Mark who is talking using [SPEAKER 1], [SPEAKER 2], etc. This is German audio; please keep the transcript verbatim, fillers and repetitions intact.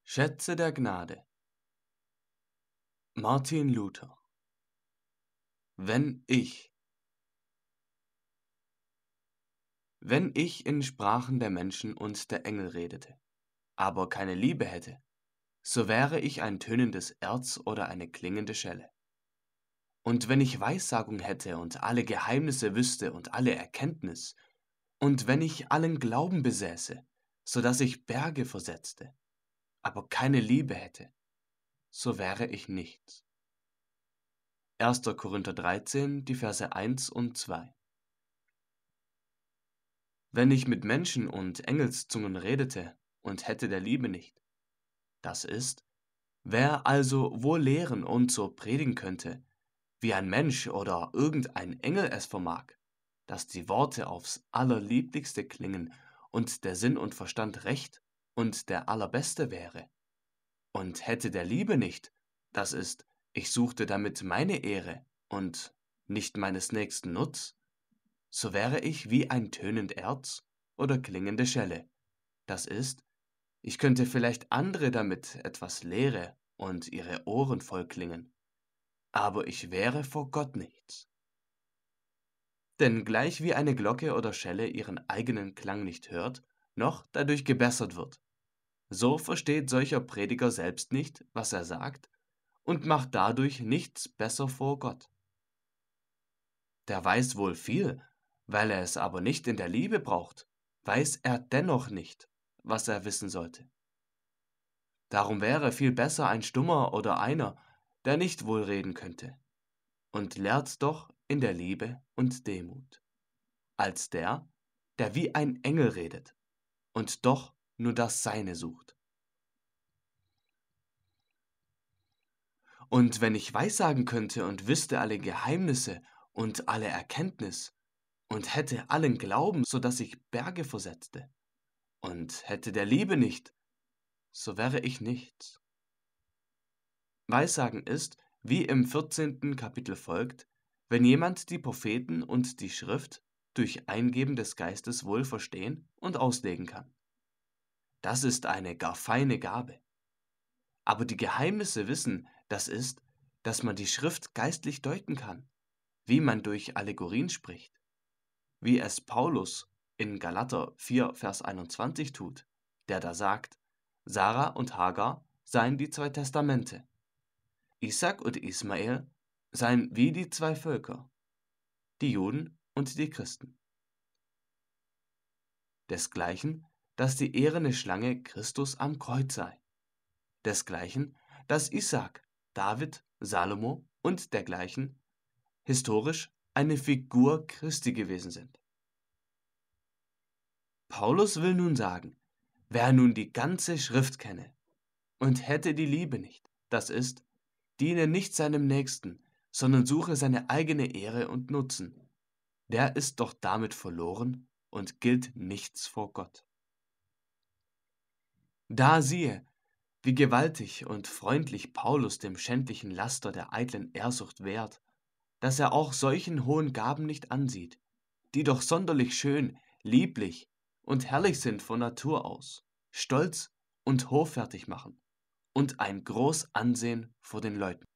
[SPEAKER 1] Schätze der Gnade. Martin Luther. Wenn ich Wenn ich in Sprachen der Menschen und der Engel redete, aber keine Liebe hätte, so wäre ich ein tönendes Erz oder eine klingende Schelle. Und wenn ich Weissagung hätte und alle Geheimnisse wüsste und alle Erkenntnis, und wenn ich allen Glauben besäße, so dass ich Berge versetzte, aber keine Liebe hätte, so wäre ich nichts. erster Korinther dreizehn, die Verse eins und zwei. Wenn ich mit Menschen und Engelszungen redete und hätte der Liebe nicht, das ist, wer also wohl lehren und so predigen könnte, wie ein Mensch oder irgendein Engel es vermag, dass die Worte aufs allerlieblichste klingen und der Sinn und Verstand recht und der allerbeste wäre, und hätte der Liebe nicht, das ist, ich suchte damit meine Ehre und nicht meines nächsten Nutz, so wäre ich wie ein tönend Erz oder klingende Schelle. Das ist, ich könnte vielleicht andere damit etwas lehre und ihre Ohren voll klingen, aber ich wäre vor Gott nichts. Denn gleich wie eine Glocke oder Schelle ihren eigenen Klang nicht hört, noch dadurch gebessert wird, so versteht solcher Prediger selbst nicht, was er sagt, und macht dadurch nichts besser vor Gott. Der weiß wohl viel, weil er es aber nicht in der Liebe braucht, weiß er dennoch nicht, was er wissen sollte. Darum wäre viel besser ein Stummer oder einer, der nicht wohl reden könnte, und lehrt doch in der Liebe und Demut, als der, der wie ein Engel redet und doch nur das Seine sucht. Und wenn ich weissagen könnte und wüsste alle Geheimnisse und alle Erkenntnis und hätte allen Glauben, so dass ich Berge versetzte, und hätte der Liebe nicht, so wäre ich nichts. Weissagen ist, wie im vierzehnten Kapitel folgt, wenn jemand die Propheten und die Schrift durch Eingeben des Geistes wohl verstehen und auslegen kann. Das ist eine gar feine Gabe. Aber die Geheimnisse wissen, das ist, dass man die Schrift geistlich deuten kann, wie man durch Allegorien spricht, wie es Paulus in Galater vier, Vers einundzwanzig tut, der da sagt, Sarah und Hagar seien die zwei Testamente. Isaac und Ismael seien wie die zwei Völker, die Juden und die Christen. Desgleichen, dass die eherne Schlange Christus am Kreuz sei. Desgleichen, dass Isaak, David, Salomo und dergleichen historisch eine Figur Christi gewesen sind. Paulus will nun sagen, wer nun die ganze Schrift kenne und hätte die Liebe nicht, das ist, diene nicht seinem Nächsten, sondern suche seine eigene Ehre und Nutzen, der ist doch damit verloren und gilt nichts vor Gott. Da siehe, wie gewaltig und freundlich Paulus dem schändlichen Laster der eitlen Ehrsucht wehrt, dass er auch solchen hohen Gaben nicht ansieht, die doch sonderlich schön, lieblich und herrlich sind von Natur aus, stolz und hoffärtig machen und ein groß Ansehen vor den Leuten.